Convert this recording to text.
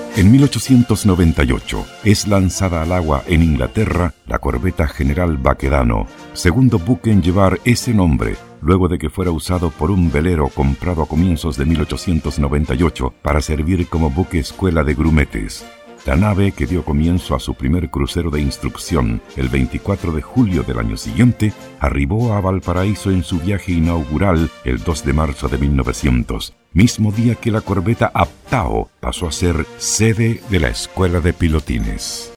En 1898 es lanzada al agua en Inglaterra la corbeta General Baquedano, segundo buque en llevar ese nombre, luego de que fuera usado por un velero comprado a comienzos de 1898 para servir como buque escuela de grumetes. La nave, que dio comienzo a su primer crucero de instrucción el 24 de julio del año siguiente, arribó a Valparaíso en su viaje inaugural el 2 de marzo de 1900, mismo día que la corbeta Aptao pasó a ser sede de la Escuela de Pilotines.